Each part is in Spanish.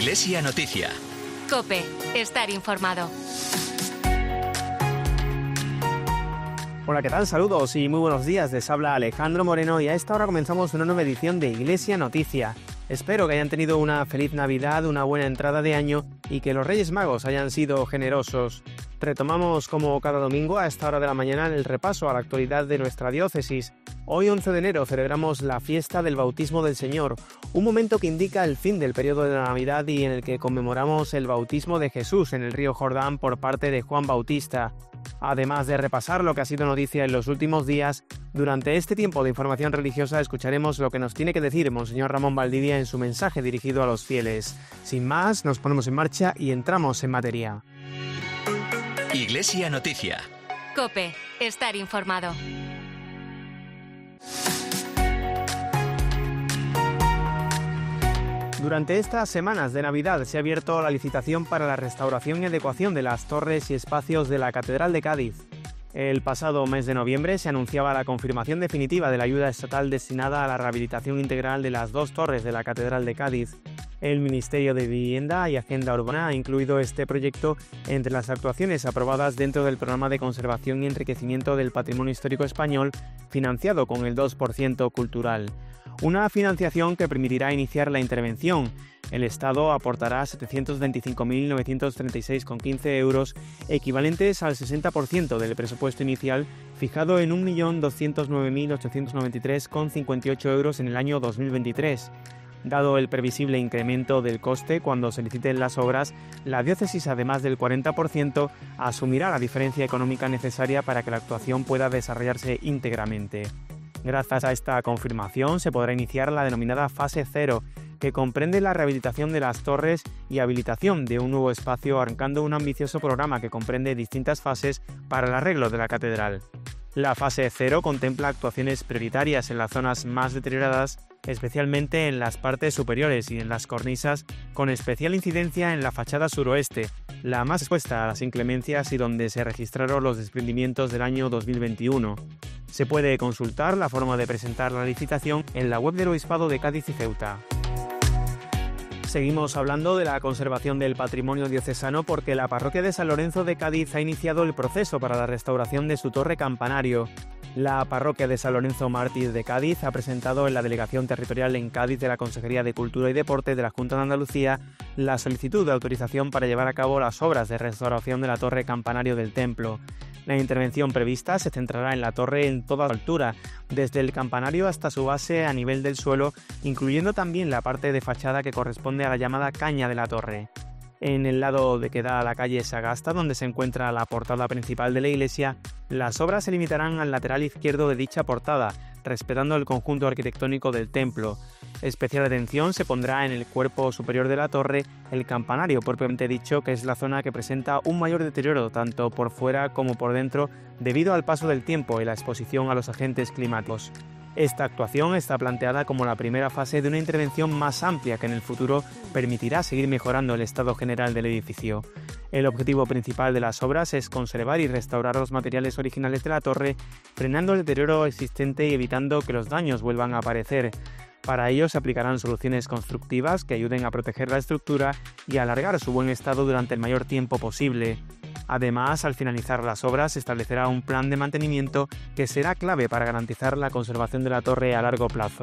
Iglesia Noticia. COPE. Estar informado. Hola, ¿qué tal? Saludos y muy buenos días. Les habla Alejandro Moreno y a esta hora comenzamos una nueva edición de Iglesia Noticia. Espero que hayan tenido una feliz Navidad, una buena entrada de año y que los Reyes Magos hayan sido generosos. Retomamos como cada domingo a esta hora de la mañana el repaso a la actualidad de nuestra diócesis. Hoy 11 de enero celebramos la fiesta del bautismo del Señor, un momento que indica el fin del periodo de la Navidad y en el que conmemoramos el bautismo de Jesús en el río Jordán por parte de Juan Bautista. Además de repasar lo que ha sido noticia en los últimos días, durante este tiempo de información religiosa escucharemos lo que nos tiene que decir Monseñor Ramón Valdivia en su mensaje dirigido a los fieles. Sin más, nos ponemos en marcha y entramos en materia. Iglesia Noticia. COPE. Estar informado. Durante estas semanas de Navidad se ha abierto la licitación para la restauración y adecuación de las torres y espacios de la Catedral de Cádiz. El pasado mes de noviembre se anunciaba la confirmación definitiva de la ayuda estatal destinada a la rehabilitación integral de las dos torres de la Catedral de Cádiz. El Ministerio de Vivienda y Agenda Urbana ha incluido este proyecto entre las actuaciones aprobadas dentro del Programa de Conservación y Enriquecimiento del Patrimonio Histórico Español, financiado con el 2% cultural. Una financiación que permitirá iniciar la intervención. El Estado aportará 725.936,15 euros, equivalentes al 60% del presupuesto inicial, fijado en 1.209.893,58 euros en el año 2023. Dado el previsible incremento del coste cuando se liciten las obras, la diócesis, además del 40%, asumirá la diferencia económica necesaria para que la actuación pueda desarrollarse íntegramente. Gracias a esta confirmación se podrá iniciar la denominada fase 0, que comprende la rehabilitación de las torres y habilitación de un nuevo espacio, arrancando un ambicioso programa que comprende distintas fases para el arreglo de la catedral. La fase 0 contempla actuaciones prioritarias en las zonas más deterioradas, especialmente en las partes superiores y en las cornisas, con especial incidencia en la fachada suroeste, la más expuesta a las inclemencias y donde se registraron los desprendimientos del año 2021. Se puede consultar la forma de presentar la licitación en la web del Obispado de Cádiz y Ceuta. Seguimos hablando de la conservación del patrimonio diocesano porque la parroquia de San Lorenzo de Cádiz ha iniciado el proceso para la restauración de su torre campanario. La parroquia de San Lorenzo Mártir de Cádiz ha presentado en la Delegación Territorial en Cádiz de la Consejería de Cultura y Deporte de la Junta de Andalucía la solicitud de autorización para llevar a cabo las obras de restauración de la torre campanario del templo. La intervención prevista se centrará en la torre en toda altura, desde el campanario hasta su base a nivel del suelo, incluyendo también la parte de fachada que corresponde a la llamada caña de la torre. En el lado de que da a la calle Sagasta, donde se encuentra la portada principal de la iglesia, las obras se limitarán al lateral izquierdo de dicha portada, respetando el conjunto arquitectónico del templo. Especial atención se pondrá en el cuerpo superior de la torre, el campanario propiamente dicho, que es la zona que presenta un mayor deterioro tanto por fuera como por dentro debido al paso del tiempo y la exposición a los agentes climáticos. Esta actuación está planteada como la primera fase de una intervención más amplia que en el futuro permitirá seguir mejorando el estado general del edificio. El objetivo principal de las obras es conservar y restaurar los materiales originales de la torre, frenando el deterioro existente y evitando que los daños vuelvan a aparecer. Para ello se aplicarán soluciones constructivas que ayuden a proteger la estructura y a alargar su buen estado durante el mayor tiempo posible. Además, al finalizar las obras se establecerá un plan de mantenimiento que será clave para garantizar la conservación de la torre a largo plazo.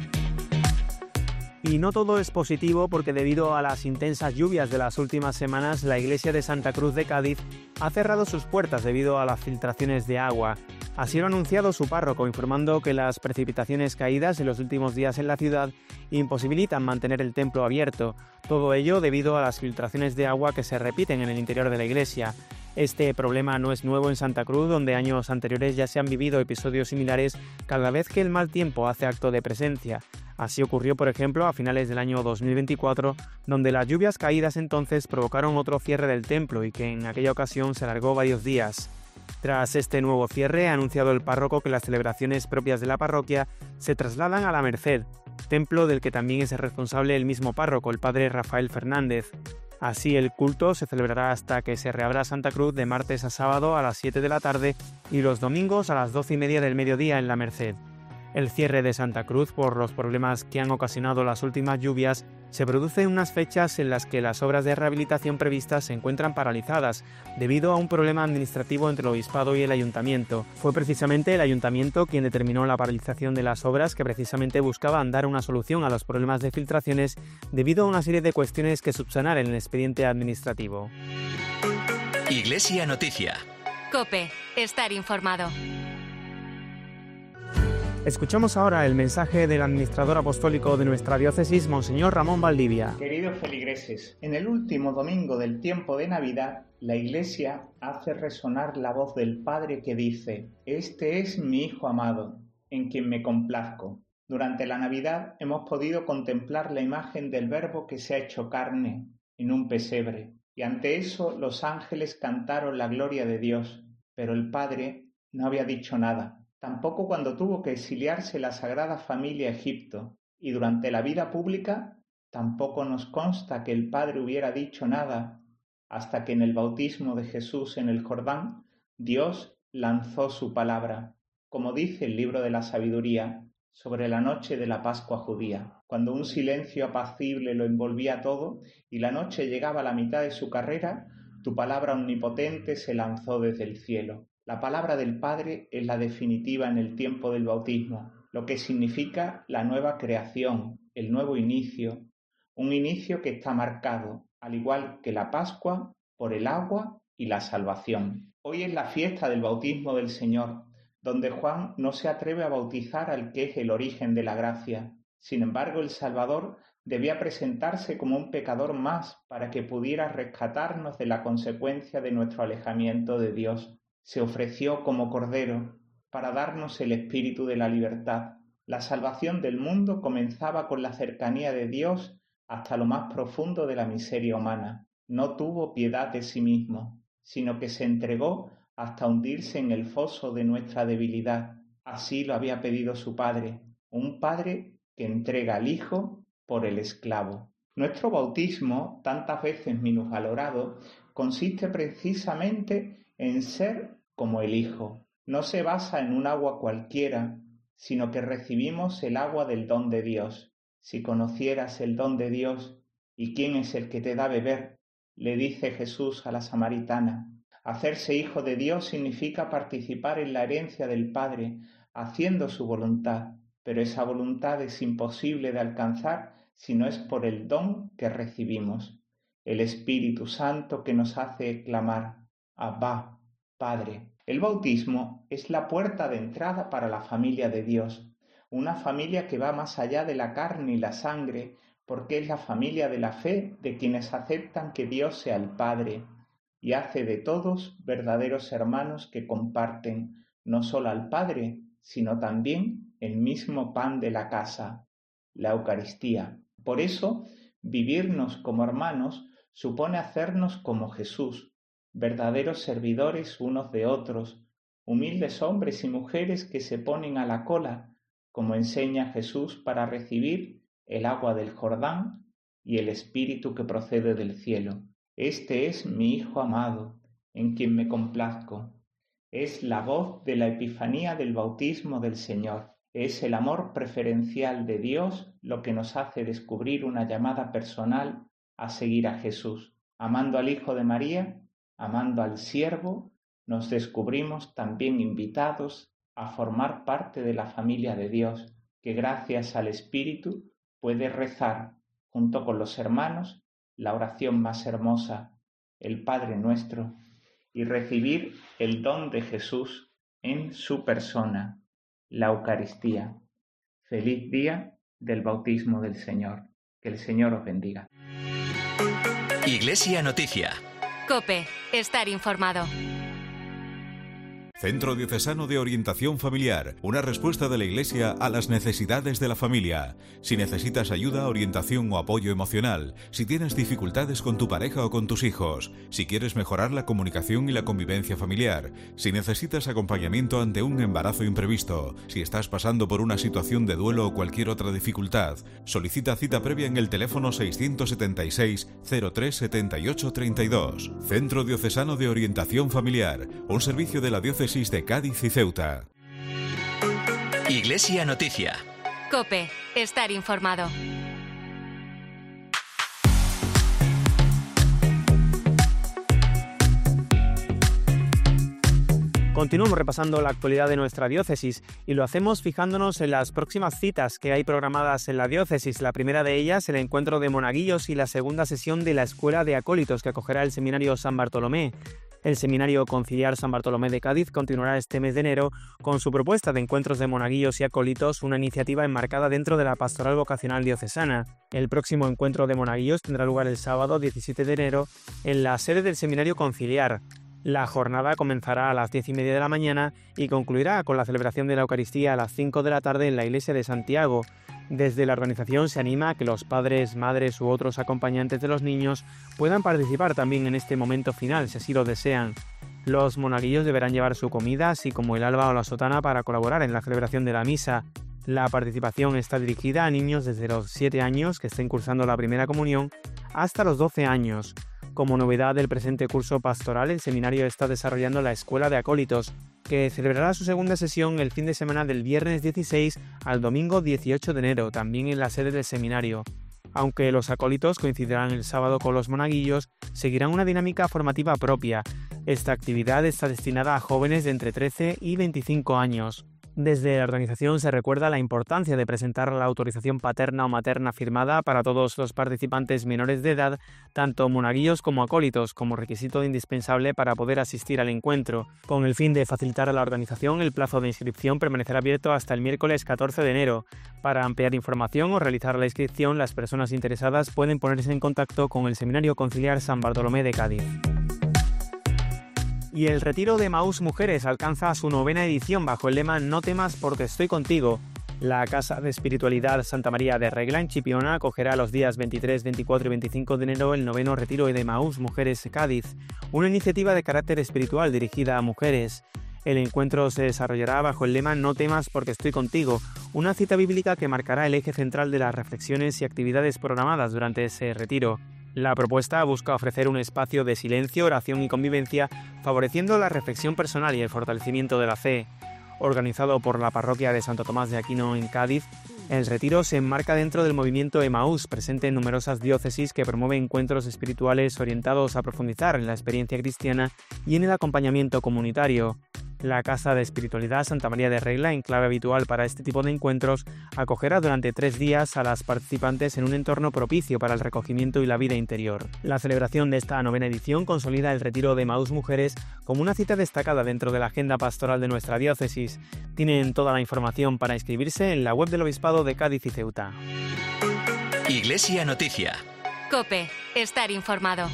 Y no todo es positivo porque debido a las intensas lluvias de las últimas semanas, la iglesia de Santa Cruz de Cádiz ha cerrado sus puertas debido a las filtraciones de agua. Así lo ha anunciado su párroco, informando que las precipitaciones caídas en los últimos días en la ciudad imposibilitan mantener el templo abierto. Todo ello debido a las filtraciones de agua que se repiten en el interior de la iglesia. Este problema no es nuevo en Santa Cruz, donde años anteriores ya se han vivido episodios similares cada vez que el mal tiempo hace acto de presencia. Así ocurrió, por ejemplo, a finales del año 2024, donde las lluvias caídas entonces provocaron otro cierre del templo y que en aquella ocasión se alargó varios días. Tras este nuevo cierre, ha anunciado el párroco que las celebraciones propias de la parroquia se trasladan a la Merced, templo del que también es el responsable el mismo párroco, el padre Rafael Fernández. Así, el culto se celebrará hasta que se reabra Santa Cruz de martes a sábado a las 7 de la tarde y los domingos a las 12:30 del mediodía en la Merced. El cierre de Santa Cruz por los problemas que han ocasionado las últimas lluvias se produce en unas fechas en las que las obras de rehabilitación previstas se encuentran paralizadas debido a un problema administrativo entre el obispado y el ayuntamiento. Fue precisamente el ayuntamiento quien determinó la paralización de las obras, que precisamente buscaban dar una solución a los problemas de filtraciones debido a una serie de cuestiones que subsanar en el expediente administrativo. Iglesia Noticia. COPE. Estar informado. Escuchamos ahora el mensaje del administrador apostólico de nuestra diócesis, Monseñor Ramón Valdivia. Queridos feligreses, en el último domingo del tiempo de Navidad, la Iglesia hace resonar la voz del Padre que dice: «Este es mi Hijo amado, en quien me complazco». Durante la Navidad hemos podido contemplar la imagen del Verbo que se ha hecho carne en un pesebre, y ante eso los ángeles cantaron la gloria de Dios, pero el Padre no había dicho nada. Tampoco cuando tuvo que exiliarse la Sagrada Familia a Egipto, y durante la vida pública tampoco nos consta que el Padre hubiera dicho nada, hasta que en el bautismo de Jesús en el Jordán, Dios lanzó su palabra, como dice el libro de la Sabiduría, sobre la noche de la Pascua judía, cuando un silencio apacible lo envolvía todo y la noche llegaba a la mitad de su carrera, tu palabra omnipotente se lanzó desde el cielo. La palabra del Padre es la definitiva en el tiempo del bautismo, lo que significa la nueva creación, el nuevo inicio, un inicio que está marcado, al igual que la Pascua, por el agua y la salvación. Hoy es la fiesta del bautismo del Señor, donde Juan no se atreve a bautizar al que es el origen de la gracia. Sin embargo, el Salvador debía presentarse como un pecador más para que pudiera rescatarnos de la consecuencia de nuestro alejamiento de Dios. Se ofreció como Cordero para darnos el espíritu de la libertad. La salvación del mundo comenzaba con la cercanía de Dios hasta lo más profundo de la miseria humana. No tuvo piedad de sí mismo, sino que se entregó hasta hundirse en el foso de nuestra debilidad. Así lo había pedido su Padre, un Padre que entrega al Hijo por el esclavo. Nuestro bautismo, tantas veces minusvalorado, consiste precisamente en ser como el Hijo. No se basa en un agua cualquiera, sino que recibimos el agua del don de Dios. Si conocieras el don de Dios y quién es el que te da beber, le dice Jesús a la samaritana. Hacerse hijo de Dios significa participar en la herencia del Padre, haciendo su voluntad, pero esa voluntad es imposible de alcanzar si no es por el don que recibimos, el Espíritu Santo que nos hace clamar: Abba, Padre. El bautismo es la puerta de entrada para la familia de Dios, una familia que va más allá de la carne y la sangre, porque es la familia de la fe de quienes aceptan que Dios sea el Padre y hace de todos verdaderos hermanos que comparten no solo al Padre, sino también el mismo pan de la casa, la Eucaristía. Por eso, vivirnos como hermanos supone hacernos como Jesús, verdaderos servidores unos de otros, humildes hombres y mujeres que se ponen a la cola, como enseña Jesús, para recibir el agua del Jordán y el Espíritu que procede del cielo. Este es mi Hijo amado, en quien me complazco. Es la voz de la Epifanía del bautismo del Señor. Es el amor preferencial de Dios lo que nos hace descubrir una llamada personal a seguir a Jesús. Amando al Hijo de María, amando al siervo, nos descubrimos también invitados a formar parte de la familia de Dios, que gracias al Espíritu puede rezar, junto con los hermanos, la oración más hermosa, el Padre Nuestro, y recibir el don de Jesús en su persona, la Eucaristía. Feliz día del bautismo del Señor. Que el Señor os bendiga. Iglesia Noticia. COPE. Estar informado. Centro Diocesano de Orientación Familiar, una respuesta de la Iglesia a las necesidades de la familia. Si necesitas ayuda, orientación o apoyo emocional, si tienes dificultades con tu pareja o con tus hijos, si quieres mejorar la comunicación y la convivencia familiar, si necesitas acompañamiento ante un embarazo imprevisto, si estás pasando por una situación de duelo o cualquier otra dificultad, solicita cita previa en el teléfono 676 03 78 32. Centro Diocesano de Orientación Familiar, un servicio de la Diócesis de Cádiz y Ceuta. Iglesia Noticia. COPE. Estar informado. Continuamos repasando la actualidad de nuestra diócesis y lo hacemos fijándonos en las próximas citas que hay programadas en la diócesis. La primera de ellas, el encuentro de monaguillos, y la segunda sesión de la Escuela de Acólitos que acogerá el Seminario San Bartolomé. El Seminario Conciliar San Bartolomé de Cádiz continuará este mes de enero con su propuesta de encuentros de monaguillos y acólitos, una iniciativa enmarcada dentro de la Pastoral Vocacional Diocesana. El próximo encuentro de monaguillos tendrá lugar el sábado 17 de enero en la sede del Seminario Conciliar. La jornada comenzará a las 10:30 de la mañana y concluirá con la celebración de la Eucaristía a las 5 de la tarde en la Iglesia de Santiago. Desde la organización se anima a que los padres, madres u otros acompañantes de los niños puedan participar también en este momento final, si así lo desean. Los monaguillos deberán llevar su comida, así como el alba o la sotana, para colaborar en la celebración de la misa. La participación está dirigida a niños desde los 7 años que estén cursando la primera comunión hasta los 12 años. Como novedad del presente curso pastoral, el seminario está desarrollando la Escuela de Acólitos, que celebrará su segunda sesión el fin de semana del viernes 16 al domingo 18 de enero, también en la sede del seminario. Aunque los acólitos coincidirán el sábado con los monaguillos, seguirán una dinámica formativa propia. Esta actividad está destinada a jóvenes de entre 13 y 25 años. Desde la organización se recuerda la importancia de presentar la autorización paterna o materna firmada para todos los participantes menores de edad, tanto monaguillos como acólitos, como requisito indispensable para poder asistir al encuentro. Con el fin de facilitar a la organización, el plazo de inscripción permanecerá abierto hasta el miércoles 14 de enero. Para ampliar información o realizar la inscripción, las personas interesadas pueden ponerse en contacto con el Seminario Conciliar San Bartolomé de Cádiz. Y el retiro de Emaús Mujeres alcanza su 9ª edición bajo el lema No temas porque estoy contigo. La Casa de Espiritualidad Santa María de Regla en Chipiona acogerá los días 23, 24 y 25 de enero el 9º retiro de Emaús Mujeres Cádiz, una iniciativa de carácter espiritual dirigida a mujeres. El encuentro se desarrollará bajo el lema No temas porque estoy contigo, una cita bíblica que marcará el eje central de las reflexiones y actividades programadas durante ese retiro. La propuesta busca ofrecer un espacio de silencio, oración y convivencia, favoreciendo la reflexión personal y el fortalecimiento de la fe. Organizado por la parroquia de Santo Tomás de Aquino en Cádiz, el retiro se enmarca dentro del movimiento Emaús, presente en numerosas diócesis que promueve encuentros espirituales orientados a profundizar en la experiencia cristiana y en el acompañamiento comunitario. La Casa de Espiritualidad Santa María de Regla, enclave habitual para este tipo de encuentros, acogerá durante 3 días a las participantes en un entorno propicio para el recogimiento y la vida interior. La celebración de esta 9ª edición consolida el retiro de Emaús Mujeres como una cita destacada dentro de la agenda pastoral de nuestra diócesis. Tienen toda la información para inscribirse en la web del Obispado de Cádiz y Ceuta. Iglesia Noticia. COPE. Estar informado.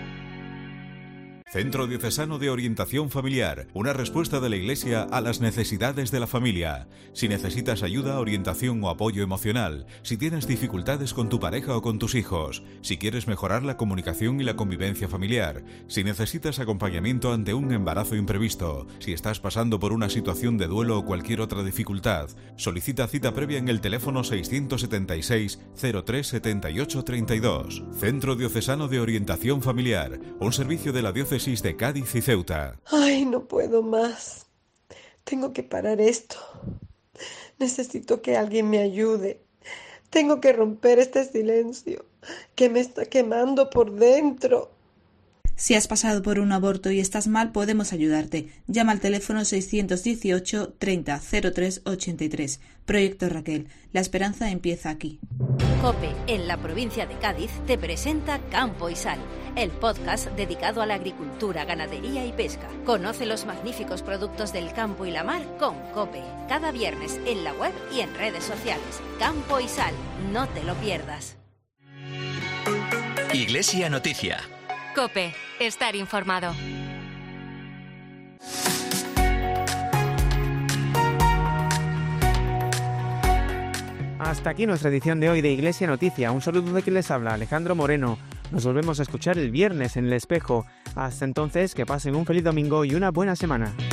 Centro Diocesano de Orientación Familiar, una respuesta de la Iglesia a las necesidades de la familia. Si necesitas ayuda, orientación o apoyo emocional, si tienes dificultades con tu pareja o con tus hijos, si quieres mejorar la comunicación y la convivencia familiar, si necesitas acompañamiento ante un embarazo imprevisto, si estás pasando por una situación de duelo o cualquier otra dificultad, solicita cita previa en el teléfono 676 03 78 32. Centro Diocesano de Orientación Familiar, un servicio de la Diócesis de Cádiz y Ceuta. Ay, no puedo más. Tengo que parar esto. Necesito que alguien me ayude. Tengo que romper este silencio que me está quemando por dentro. Si has pasado por un aborto y estás mal, podemos ayudarte. Llama al teléfono 618 30 03 83. Proyecto Raquel. La esperanza empieza aquí. COPE, en la provincia de Cádiz, te presenta Campo y Sal, el podcast dedicado a la agricultura, ganadería y pesca. Conoce los magníficos productos del campo y la mar con COPE. Cada viernes en la web y en redes sociales. Campo y Sal, no te lo pierdas. Iglesia Noticia. COPE. Estar informado. Hasta aquí nuestra edición de hoy de Iglesia Noticia. Un saludo de quien les habla, Alejandro Moreno. Nos volvemos a escuchar el viernes en El Espejo. Hasta entonces, que pasen un feliz domingo y una buena semana.